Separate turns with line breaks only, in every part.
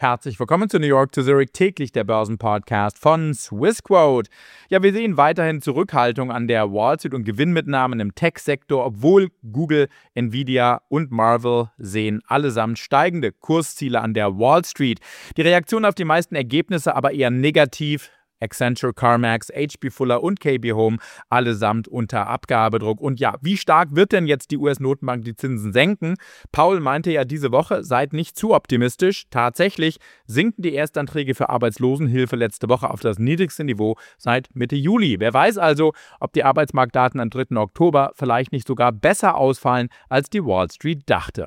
Herzlich willkommen zu New York to Zurich, täglich der Börsenpodcast von Swissquote. Ja, wir sehen weiterhin Zurückhaltung an der Wall Street und Gewinnmitnahmen im Tech-Sektor, obwohl Google, Nvidia und Marvel sehen allesamt steigende Kursziele an der Wall Street. Die Reaktion auf die meisten Ergebnisse aber eher negativ. Accenture, CarMax, H.B. Fuller und KB Home allesamt unter Abgabedruck. Und ja, wie stark wird denn jetzt die US-Notenbank die Zinsen senken? Paul meinte ja diese Woche, seid nicht zu optimistisch. Tatsächlich sinken die Erstanträge für Arbeitslosenhilfe letzte Woche auf das niedrigste Niveau seit Mitte Juli. Wer weiß also, ob die Arbeitsmarktdaten am 3. Oktober vielleicht nicht sogar besser ausfallen, als die Wall Street dachte.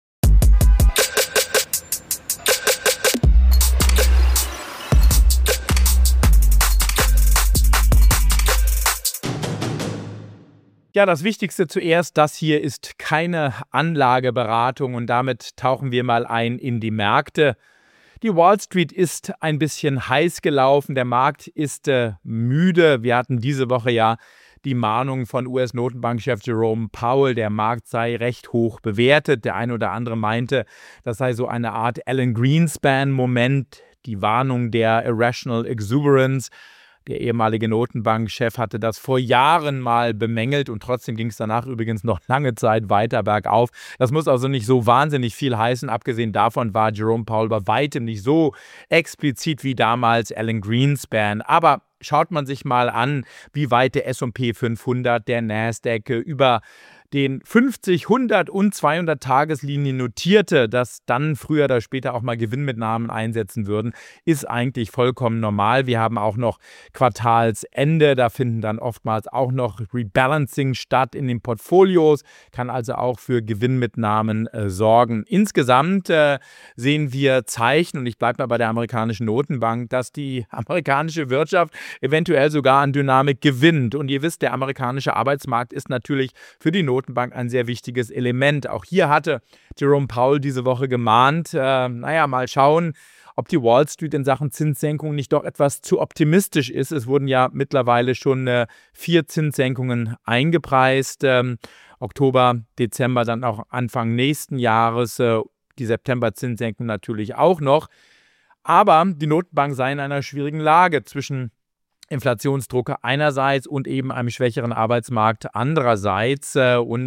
Ja, das Wichtigste zuerst, das hier ist keine Anlageberatung und damit tauchen wir mal ein in die Märkte. Die Wall Street ist ein bisschen heiß gelaufen, der Markt ist müde. Wir hatten diese Woche ja die Mahnung von US-Notenbankchef Jerome Powell, der Markt sei recht hoch bewertet. Der eine oder andere meinte, das sei so eine Art Alan Greenspan-Moment, die Warnung der Irrational Exuberance. Der ehemalige Notenbankchef hatte das vor Jahren mal bemängelt und trotzdem ging es danach übrigens noch lange Zeit weiter bergauf. Das muss also nicht so wahnsinnig viel heißen. Abgesehen davon war Jerome Powell bei weitem nicht so explizit wie damals Alan Greenspan. Aber schaut man sich mal an, wie weit der S&P 500, der Nasdaq über den 50, 100 und 200 Tageslinien notierte, dass dann früher oder später auch mal Gewinnmitnahmen einsetzen würden, ist eigentlich vollkommen normal. Wir haben auch noch Quartalsende, da finden dann oftmals auch noch Rebalancing statt in den Portfolios, kann also auch für Gewinnmitnahmen sorgen. Insgesamt sehen wir Zeichen, und ich bleibe mal bei der amerikanischen Notenbank, dass die amerikanische Wirtschaft eventuell sogar an Dynamik gewinnt. Und ihr wisst, der amerikanische Arbeitsmarkt ist natürlich für die Notenbank ein sehr wichtiges Element. Auch hier hatte Jerome Powell diese Woche gemahnt, mal schauen, ob die Wall Street in Sachen Zinssenkung nicht doch etwas zu optimistisch ist. Es wurden ja mittlerweile schon 4 Zinssenkungen eingepreist. Oktober, Dezember, dann auch Anfang nächsten Jahres. Die September-Zinssenkung natürlich auch noch. Aber die Notenbank sei in einer schwierigen Lage zwischen Inflationsdruck einerseits und eben einem schwächeren Arbeitsmarkt andererseits.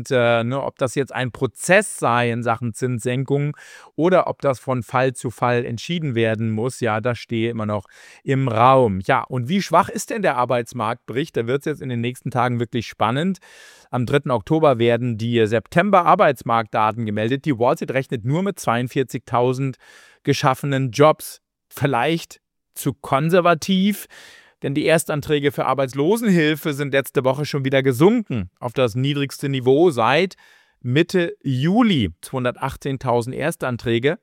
Ob das jetzt ein Prozess sei in Sachen Zinssenkung oder ob das von Fall zu Fall entschieden werden muss, ja, das stehe immer noch im Raum. Ja, und wie schwach ist denn der Arbeitsmarktbericht? Da wird es jetzt in den nächsten Tagen wirklich spannend. Am 3. Oktober werden die September-Arbeitsmarktdaten gemeldet. Die Wall Street rechnet nur mit 42.000 geschaffenen Jobs. Vielleicht zu konservativ, denn die Erstanträge für Arbeitslosenhilfe sind letzte Woche schon wieder gesunken auf das niedrigste Niveau seit Mitte Juli. 218.000 Erstanträge,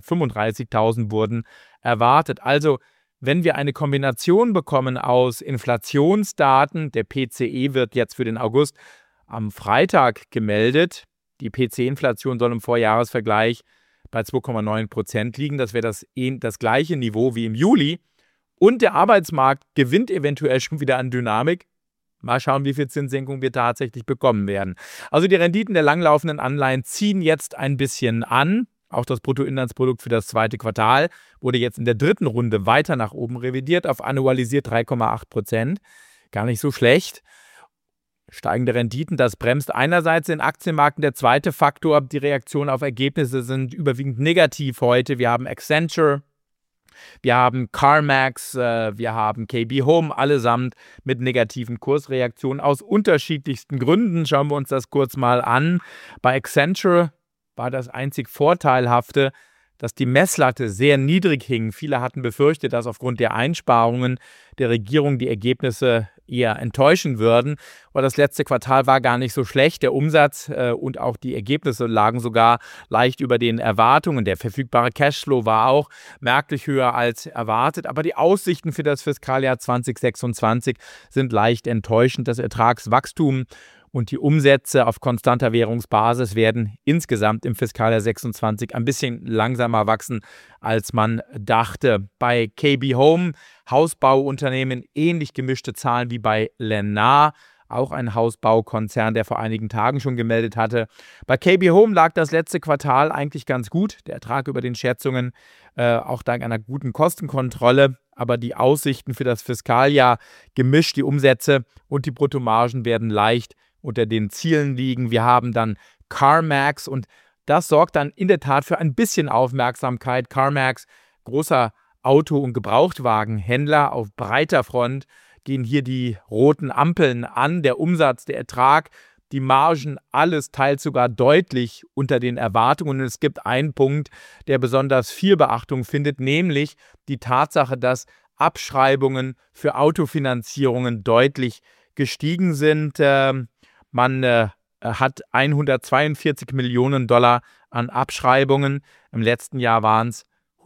235.000 wurden erwartet. Also, wenn wir eine Kombination bekommen aus Inflationsdaten, der PCE wird jetzt für den August am Freitag gemeldet. Die PCE-Inflation soll im Vorjahresvergleich bei 2,9% liegen. Das wäre das gleiche Niveau wie im Juli. Und der Arbeitsmarkt gewinnt eventuell schon wieder an Dynamik. Mal schauen, wie viel Zinssenkung wir tatsächlich bekommen werden. Also die Renditen der langlaufenden Anleihen ziehen jetzt ein bisschen an. Auch das Bruttoinlandsprodukt für das zweite Quartal wurde jetzt in der dritten Runde weiter nach oben revidiert auf annualisiert 3,8%. Gar nicht so schlecht. Steigende Renditen, das bremst einerseits den Aktienmarkt. Der zweite Faktor, die Reaktionen auf Ergebnisse sind überwiegend negativ heute. Wir haben Accenture, wir haben CarMax, wir haben KB Home, allesamt mit negativen Kursreaktionen aus unterschiedlichsten Gründen. Schauen wir uns das kurz mal an. Bei Accenture war das einzig Vorteilhafte, dass die Messlatte sehr niedrig hing. Viele hatten befürchtet, dass aufgrund der Einsparungen der Regierung die Ergebnisse eher enttäuschen würden. Aber das letzte Quartal war gar nicht so schlecht. Der Umsatz und auch die Ergebnisse lagen sogar leicht über den Erwartungen. Der verfügbare Cashflow war auch merklich höher als erwartet. Aber die Aussichten für das Fiskaljahr 2026 sind leicht enttäuschend. Das Ertragswachstum und die Umsätze auf konstanter Währungsbasis werden insgesamt im Fiskaljahr 26 ein bisschen langsamer wachsen, als man dachte. Bei KB Home, Hausbauunternehmen, ähnlich gemischte Zahlen wie bei Lennar. auch ein Hausbaukonzern, der vor einigen Tagen schon gemeldet hatte. Bei KB Home lag das letzte Quartal eigentlich ganz gut. Der Ertrag über den Schätzungen auch dank einer guten Kostenkontrolle. Aber die Aussichten für das Fiskaljahr gemischt, die Umsätze und die Bruttomargen werden leicht unter den Zielen liegen. Wir haben dann CarMax und das sorgt dann in der Tat für ein bisschen Aufmerksamkeit. CarMax, großer Auto- und Gebrauchtwagenhändler auf breiter Front, gehen hier die roten Ampeln an. Der Umsatz, der Ertrag, die Margen, alles teilt sogar deutlich unter den Erwartungen. Und es gibt einen Punkt, der besonders viel Beachtung findet, nämlich die Tatsache, dass Abschreibungen für Autofinanzierungen deutlich gestiegen sind. Man hat 142 Millionen Dollar an Abschreibungen. Im letzten Jahr waren es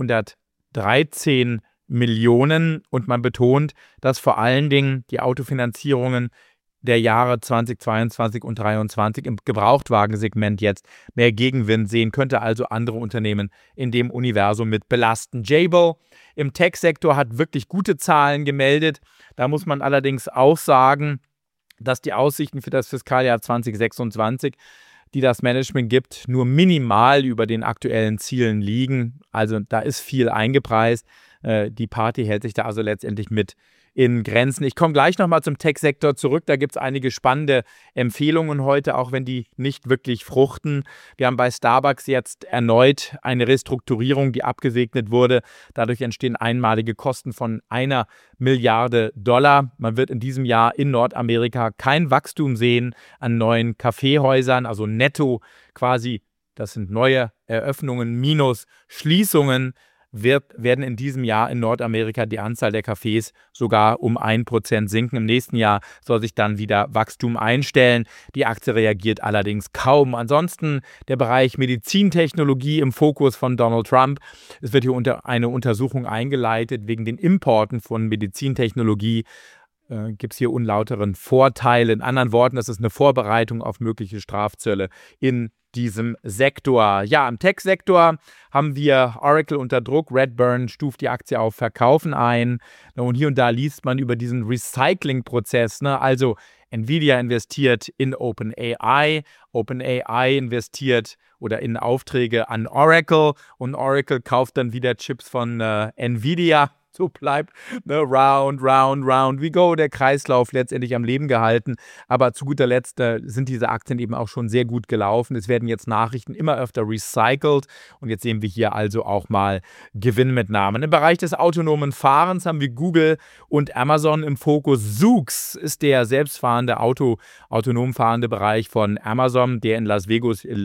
113 Millionen und man betont, dass vor allen Dingen die Autofinanzierungen der Jahre 2022 und 2023 im Gebrauchtwagensegment jetzt mehr Gegenwind sehen, könnte also andere Unternehmen in dem Universum mit belasten. Jabil im Tech-Sektor hat wirklich gute Zahlen gemeldet. Da muss man allerdings auch sagen, dass die Aussichten für das Fiskaljahr 2026, die das Management gibt, nur minimal über den aktuellen Zielen liegen. Also da ist viel eingepreist. Die Party hält sich da also letztendlich mit in Grenzen. Ich komme gleich nochmal zum Tech-Sektor zurück. Da gibt es einige spannende Empfehlungen heute, auch wenn die nicht wirklich fruchten. Wir haben bei Starbucks jetzt erneut eine Restrukturierung, die abgesegnet wurde. Dadurch entstehen einmalige Kosten von 1 Milliarde Dollar. Man wird in diesem Jahr in Nordamerika kein Wachstum sehen an neuen Kaffeehäusern, also netto quasi, das sind neue Eröffnungen minus Schließungen. Werden in diesem Jahr in Nordamerika die Anzahl der Cafés sogar um 1% sinken. Im nächsten Jahr soll sich dann wieder Wachstum einstellen. Die Aktie reagiert allerdings kaum. Ansonsten der Bereich Medizintechnologie im Fokus von Donald Trump. Es wird hier eine Untersuchung eingeleitet wegen den Importen von Medizintechnologie. Gibt es hier unlauteren Vorteile. In anderen Worten, das ist eine Vorbereitung auf mögliche Strafzölle in diesem Sektor. Ja, im Tech-Sektor haben wir Oracle unter Druck. Redburn stuft die Aktie auf Verkaufen ein. Und hier und da liest man über diesen Recycling-Prozess. Also Nvidia investiert in OpenAI. OpenAI investiert oder in Aufträge an Oracle. Und Oracle kauft dann wieder Chips von Nvidia. So bleibt round we go, der Kreislauf letztendlich am Leben gehalten. Aber zu guter Letzt sind diese Aktien eben auch schon sehr gut gelaufen. Es werden jetzt Nachrichten immer öfter recycelt. Und jetzt sehen wir hier also auch mal Gewinnmitnahmen. Im Bereich des autonomen Fahrens haben wir Google und Amazon im Fokus. Zoox ist der selbstfahrende autonom fahrende Bereich von Amazon, der in Las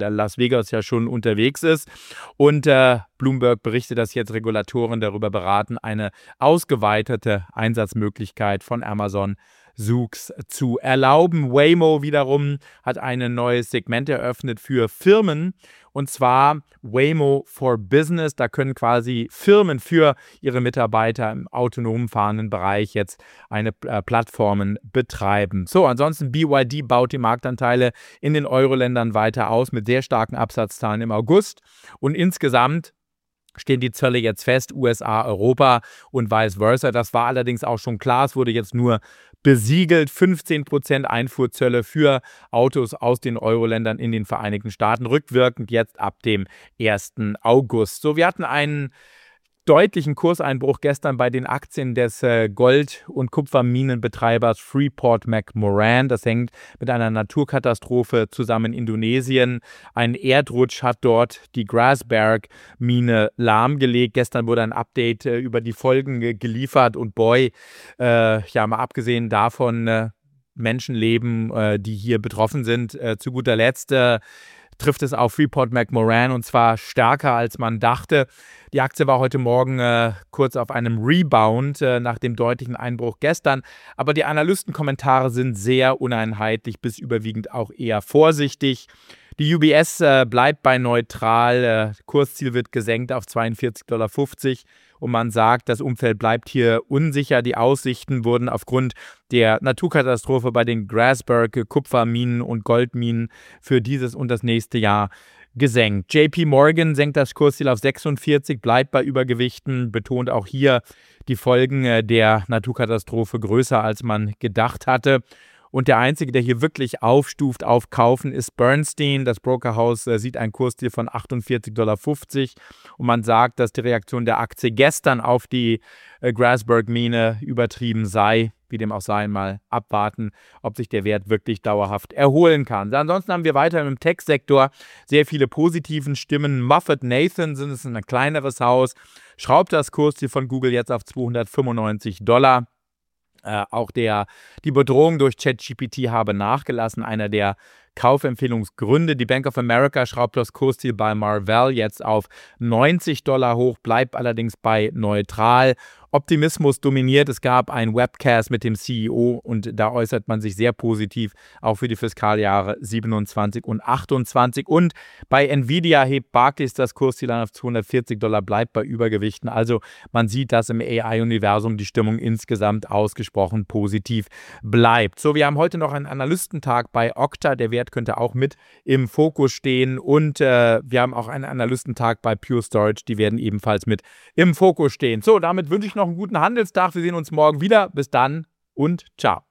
Vegas ja schon unterwegs ist. Und Bloomberg berichtet, dass jetzt Regulatoren darüber beraten, eine ausgeweitete Einsatzmöglichkeit von Amazon Zoox zu erlauben. Waymo wiederum hat ein neues Segment eröffnet für Firmen, und zwar Waymo for Business. Da können quasi Firmen für ihre Mitarbeiter im autonom fahrenden Bereich jetzt eine Plattformen betreiben. So, ansonsten BYD baut die Marktanteile in den Euro-Ländern weiter aus mit sehr starken Absatzzahlen im August, und insgesamt stehen die Zölle jetzt fest, USA, Europa und vice versa. Das war allerdings auch schon klar. Es wurde jetzt nur besiegelt. 15% Einfuhrzölle für Autos aus den Euro-Ländern in den Vereinigten Staaten, rückwirkend jetzt ab dem 1. August. So, wir hatten einen deutlichen Kurseinbruch gestern bei den Aktien des Gold- und Kupferminenbetreibers Freeport-McMoRan. Das hängt mit einer Naturkatastrophe zusammen in Indonesien. Ein Erdrutsch hat dort die Grasberg-Mine lahmgelegt. Gestern wurde ein Update über die Folgen geliefert und boy, mal abgesehen davon, Menschenleben, die hier betroffen sind. Zu guter Letzt trifft es auf Freeport-McMoRan, und zwar stärker als man dachte. Die Aktie war heute Morgen kurz auf einem Rebound nach dem deutlichen Einbruch gestern, aber die Analystenkommentare sind sehr uneinheitlich bis überwiegend auch eher vorsichtig. Die UBS bleibt bei neutral, Kursziel wird gesenkt auf 42,50 $. Und man sagt, das Umfeld bleibt hier unsicher. Die Aussichten wurden aufgrund der Naturkatastrophe bei den Grasberg Kupferminen und Goldminen für dieses und das nächste Jahr gesenkt. JP Morgan senkt das Kursziel auf 46, bleibt bei Übergewichten, betont auch hier die Folgen der Naturkatastrophe größer, als man gedacht hatte. Und der Einzige, der hier wirklich aufstuft auf Kaufen, ist Bernstein. Das Brokerhaus sieht einen Kursziel von 48,50 $. Und man sagt, dass die Reaktion der Aktie gestern auf die Grasberg-Mine übertrieben sei. Wie dem auch sei, mal abwarten, ob sich der Wert wirklich dauerhaft erholen kann. Ansonsten haben wir weiter im Tech-Sektor sehr viele positiven Stimmen. Moffett Nathanson ist ein kleineres Haus, schraubt das Kursziel von Google jetzt auf $295. Auch die Bedrohung durch ChatGPT habe nachgelassen, einer der Kaufempfehlungsgründe. Die Bank of America schraubt das Kursziel bei Marvell jetzt auf $90 hoch, bleibt allerdings bei neutral. Optimismus dominiert. Es gab einen Webcast mit dem CEO und da äußert man sich sehr positiv, auch für die Fiskaljahre 27 und 28. Und bei Nvidia hebt Barclays das Kursziel an auf $240, bleibt bei Übergewichten. Also man sieht, dass im AI-Universum die Stimmung insgesamt ausgesprochen positiv bleibt. So, wir haben heute noch einen Analystentag bei Okta. Der Wert könnte auch mit im Fokus stehen. Und wir haben auch einen Analystentag bei Pure Storage. Die werden ebenfalls mit im Fokus stehen. So, damit wünsche ich noch einen guten Handelstag. Wir sehen uns morgen wieder. Bis dann und ciao.